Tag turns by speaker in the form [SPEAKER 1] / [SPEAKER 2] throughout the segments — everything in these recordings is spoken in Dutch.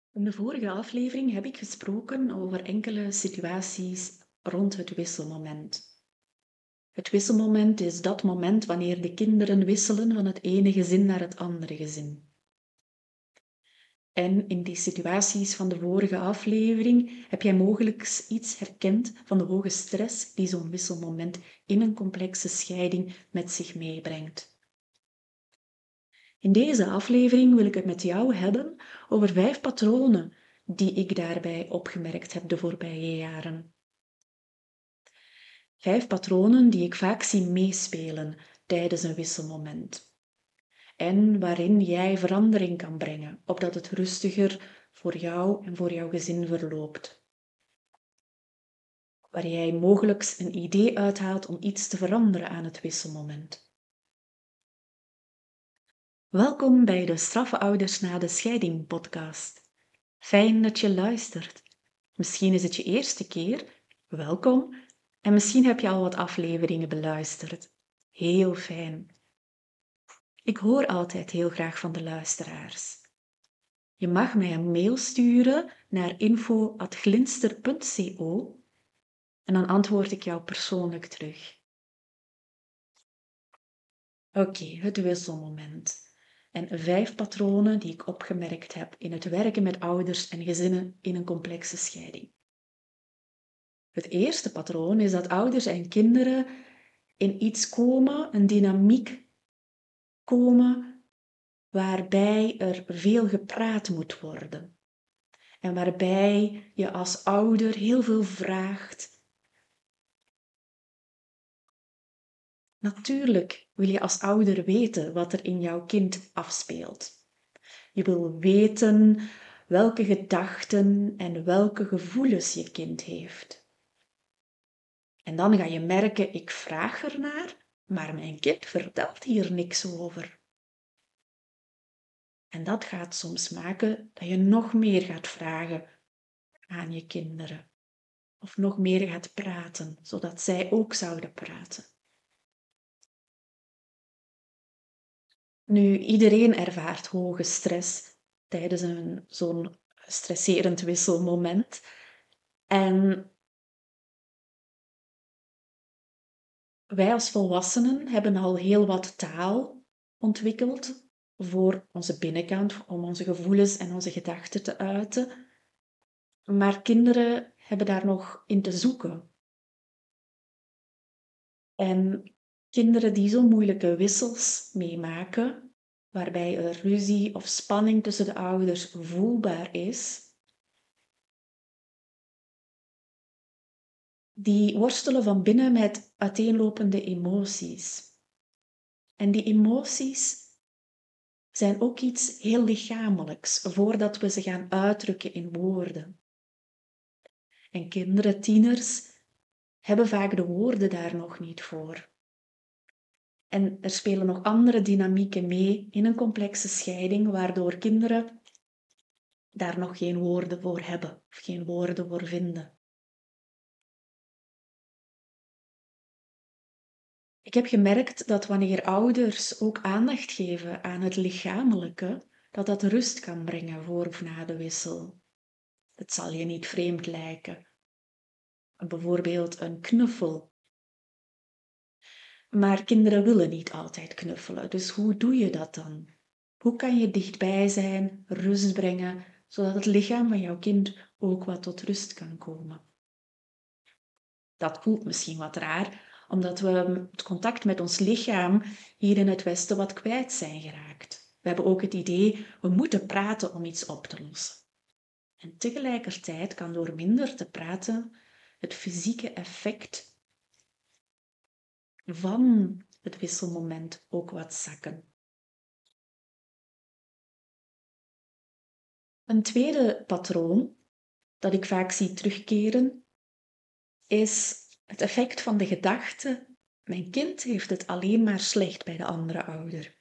[SPEAKER 1] In de vorige aflevering heb ik gesproken over enkele situaties rond het wisselmoment. Het wisselmoment is dat moment wanneer de kinderen wisselen van het ene gezin naar het andere gezin. En in die situaties van de vorige aflevering heb jij mogelijk iets herkend van de hoge stress die zo'n wisselmoment in een complexe scheiding met zich meebrengt. In deze aflevering wil ik het met jou hebben over 5 patronen die ik daarbij opgemerkt heb de voorbije jaren. 5 patronen die ik vaak zie meespelen tijdens een wisselmoment. En waarin jij verandering kan brengen, opdat het rustiger voor jou en voor jouw gezin verloopt. Waar jij mogelijk een idee uithaalt om iets te veranderen aan het wisselmoment. Welkom bij de Straffe Ouders na de Scheiding podcast. Fijn dat je luistert. Misschien is het je eerste keer. Welkom. En misschien heb je al wat afleveringen beluisterd. Heel fijn. Ik hoor altijd heel graag van de luisteraars. Je mag mij een mail sturen naar info@glinster.co en dan antwoord ik jou persoonlijk terug. Oké, het wisselmoment. En 5 patronen die ik opgemerkt heb in het werken met ouders en gezinnen in een complexe scheiding. Het eerste patroon is dat ouders en kinderen in iets komen, een dynamiek komen, waarbij er veel gepraat moet worden. En waarbij je als ouder heel veel vraagt. Natuurlijk wil je als ouder weten wat er in jouw kind afspeelt. Je wil weten welke gedachten en welke gevoelens je kind heeft. En dan ga je merken, ik vraag ernaar, maar mijn kind vertelt hier niks over. En dat gaat soms maken dat je nog meer gaat vragen aan je kinderen. Of nog meer gaat praten, zodat zij ook zouden praten. Nu, iedereen ervaart hoge stress tijdens zo'n stresserend wisselmoment. En wij als volwassenen hebben al heel wat taal ontwikkeld voor onze binnenkant, om onze gevoelens en onze gedachten te uiten. Maar kinderen hebben daar nog in te zoeken. En kinderen die zo moeilijke wissels meemaken, waarbij er ruzie of spanning tussen de ouders voelbaar is, die worstelen van binnen met uiteenlopende emoties. En die emoties zijn ook iets heel lichamelijks, voordat we ze gaan uitdrukken in woorden. En kinderen, tieners, hebben vaak de woorden daar nog niet voor. En er spelen nog andere dynamieken mee in een complexe scheiding, waardoor kinderen daar nog geen woorden voor hebben of geen woorden voor vinden. Ik heb gemerkt dat wanneer ouders ook aandacht geven aan het lichamelijke, dat rust kan brengen voor of na de wissel. Het zal je niet vreemd lijken. Bijvoorbeeld een knuffel. Maar kinderen willen niet altijd knuffelen, dus hoe doe je dat dan? Hoe kan je dichtbij zijn, rust brengen, zodat het lichaam van jouw kind ook wat tot rust kan komen? Dat voelt misschien wat raar, omdat we het contact met ons lichaam hier in het Westen wat kwijt zijn geraakt. We hebben ook het idee, we moeten praten om iets op te lossen. En tegelijkertijd kan door minder te praten het fysieke effect van het wisselmoment ook wat zakken. Een tweede patroon dat ik vaak zie terugkeren is het effect van de gedachte: mijn kind heeft het alleen maar slecht bij de andere ouder.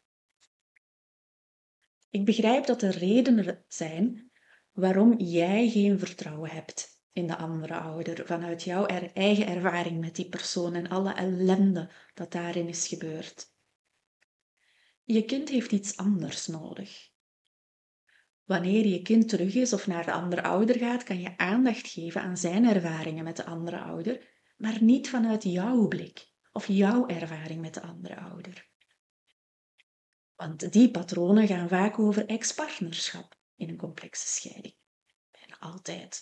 [SPEAKER 1] Ik begrijp dat er redenen zijn waarom jij geen vertrouwen hebt in de andere ouder, vanuit jouw eigen ervaring met die persoon en alle ellende dat daarin is gebeurd. Je kind heeft iets anders nodig. Wanneer je kind terug is of naar de andere ouder gaat, kan je aandacht geven aan zijn ervaringen met de andere ouder, maar niet vanuit jouw blik of jouw ervaring met de andere ouder. Want die patronen gaan vaak over ex-partnerschap in een complexe scheiding. Bijna altijd.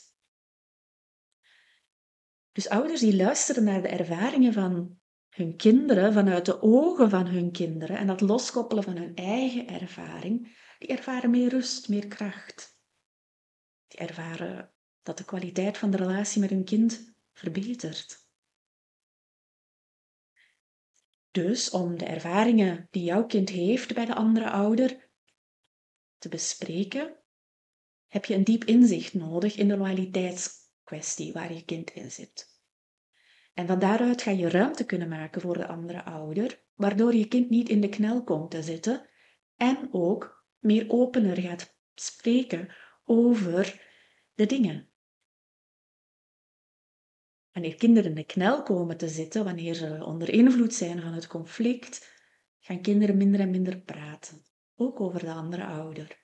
[SPEAKER 1] Dus ouders die luisteren naar de ervaringen van hun kinderen vanuit de ogen van hun kinderen en dat loskoppelen van hun eigen ervaring, die ervaren meer rust, meer kracht. Die ervaren dat de kwaliteit van de relatie met hun kind verbetert. Dus om de ervaringen die jouw kind heeft bij de andere ouder te bespreken, heb je een diep inzicht nodig in de loyaliteitskwestie waar je kind in zit. En van daaruit ga je ruimte kunnen maken voor de andere ouder, waardoor je kind niet in de knel komt te zitten en ook meer opener gaat spreken over de dingen. Wanneer kinderen in de knel komen te zitten, wanneer ze onder invloed zijn van het conflict, gaan kinderen minder en minder praten, ook over de andere ouder.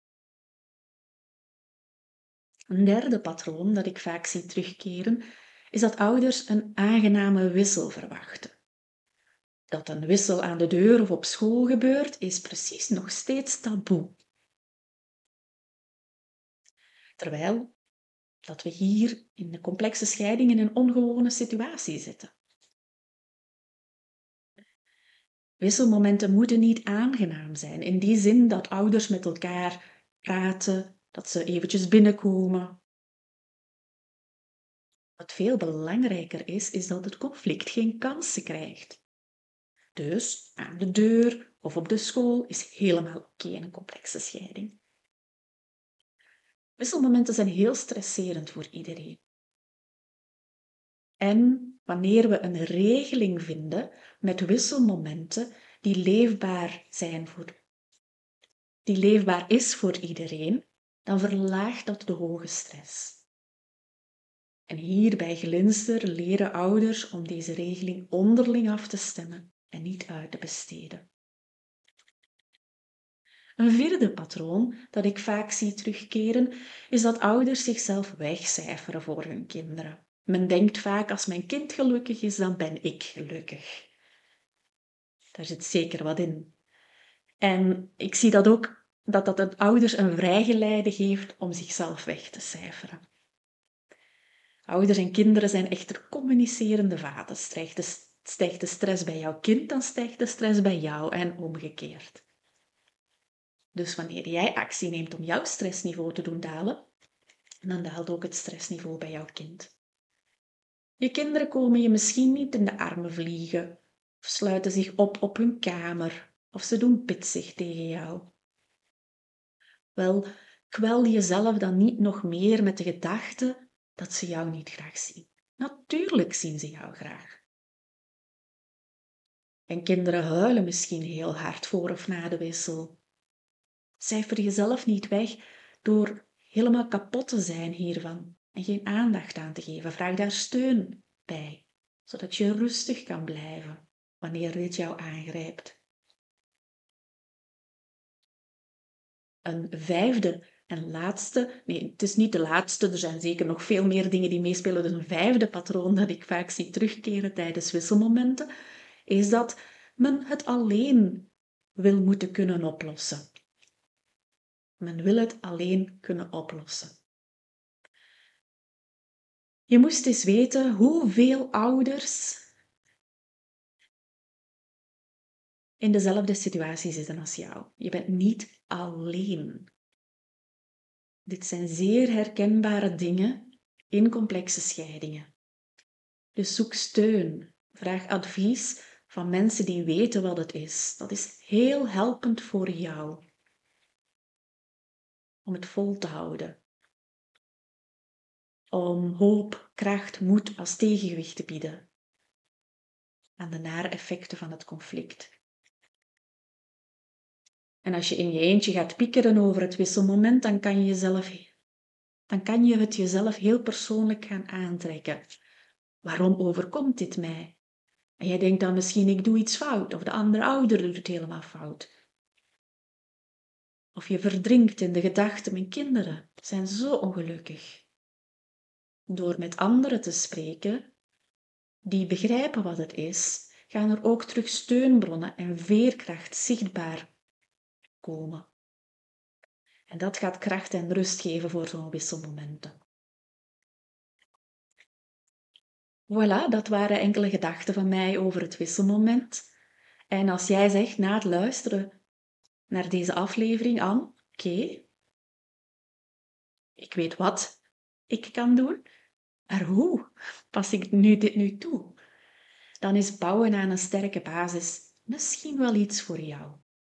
[SPEAKER 1] Een derde patroon dat ik vaak zie terugkeren, is dat ouders een aangename wissel verwachten. Dat een wissel aan de deur of op school gebeurt, is precies nog steeds taboe. Terwijl dat we hier in de complexe scheiding in een ongewone situatie zitten. Wisselmomenten moeten niet aangenaam zijn, in die zin dat ouders met elkaar praten, dat ze eventjes binnenkomen. Wat veel belangrijker is dat het conflict geen kansen krijgt. Dus aan de deur of op de school is helemaal oké in een complexe scheiding. Wisselmomenten zijn heel stresserend voor iedereen. En wanneer we een regeling vinden met wisselmomenten die leefbaar is voor iedereen, dan verlaagt dat de hoge stress. En hier bij Glinster leren ouders om deze regeling onderling af te stemmen en niet uit te besteden. Een vierde patroon dat ik vaak zie terugkeren, is dat ouders zichzelf wegcijferen voor hun kinderen. Men denkt vaak, als mijn kind gelukkig is, dan ben ik gelukkig. Daar zit zeker wat in. En ik zie dat ook, dat de ouders een vrijgeleide geeft om zichzelf weg te cijferen. Ouders en kinderen zijn echter communicerende vaders. Stijgt de stress bij jouw kind, dan stijgt de stress bij jou en omgekeerd. Dus wanneer jij actie neemt om jouw stressniveau te doen dalen, dan daalt ook het stressniveau bij jouw kind. Je kinderen komen je misschien niet in de armen vliegen, of sluiten zich op hun kamer, of ze doen pitsig tegen jou. Wel, kwel jezelf dan niet nog meer met de gedachte dat ze jou niet graag zien. Natuurlijk zien ze jou graag. En kinderen huilen misschien heel hard voor of na de wissel. Cijfer jezelf niet weg door helemaal kapot te zijn hiervan en geen aandacht aan te geven. Vraag daar steun bij, zodat je rustig kan blijven wanneer dit jou aangrijpt. Een vijfde en laatste, nee, het is niet de laatste, er zijn zeker nog veel meer dingen die meespelen, dus een vijfde patroon dat ik vaak zie terugkeren tijdens wisselmomenten, is dat men het alleen wil moeten kunnen oplossen. Men wil het alleen kunnen oplossen. Je moest eens weten hoeveel ouders in dezelfde situatie zitten als jou. Je bent niet alleen. Dit zijn zeer herkenbare dingen in complexe scheidingen. Dus zoek steun. Vraag advies van mensen die weten wat het is. Dat is heel helpend voor jou. Om het vol te houden. Om hoop, kracht, moed als tegengewicht te bieden aan de nare effecten van het conflict. En als je in je eentje gaat piekeren over het wisselmoment, dan kan je het jezelf heel persoonlijk gaan aantrekken. Waarom overkomt dit mij? En jij denkt dan misschien, ik doe iets fout, of de andere ouder doet het helemaal fout. Of je verdrinkt in de gedachten. Mijn kinderen zijn zo ongelukkig. Door met anderen te spreken, die begrijpen wat het is, gaan er ook terug steunbronnen en veerkracht zichtbaar komen. En dat gaat kracht en rust geven voor zo'n wisselmomenten. Voilà, dat waren enkele gedachten van mij over het wisselmoment. En als jij zegt na het luisteren naar deze aflevering, Anne, oké, ik weet wat ik kan doen, maar hoe pas ik dit nu toe? Dan is bouwen aan een sterke basis misschien wel iets voor jou.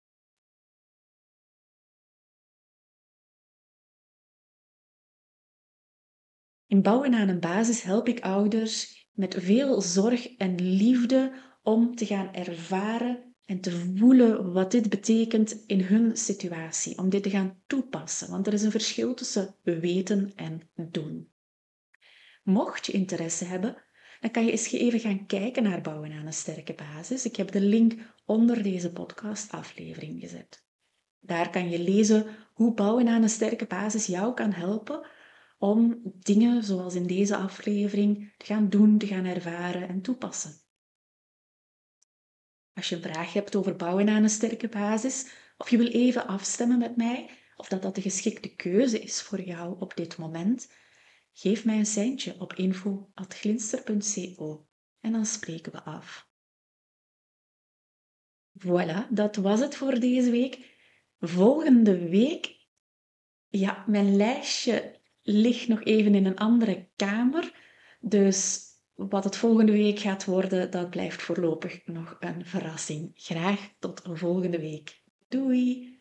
[SPEAKER 1] In bouwen aan een basis help ik ouders met veel zorg en liefde om te gaan ervaren en te voelen wat dit betekent in hun situatie. Om dit te gaan toepassen, want er is een verschil tussen weten en doen. Mocht je interesse hebben, dan kan je eens even gaan kijken naar bouwen aan een sterke basis. Ik heb de link onder deze podcastaflevering gezet. Daar kan je lezen hoe bouwen aan een sterke basis jou kan helpen om dingen zoals in deze aflevering te gaan doen, te gaan ervaren en toepassen. Als je een vraag hebt over bouwen aan een sterke basis, of je wil even afstemmen met mij, of dat de geschikte keuze is voor jou op dit moment, geef mij een seintje op info@glinster.co en dan spreken we af. Voilà, dat was het voor deze week. Volgende week, ja, mijn lijstje ligt nog even in een andere kamer. Dus wat het volgende week gaat worden, dat blijft voorlopig nog een verrassing. Graag tot volgende week. Doei!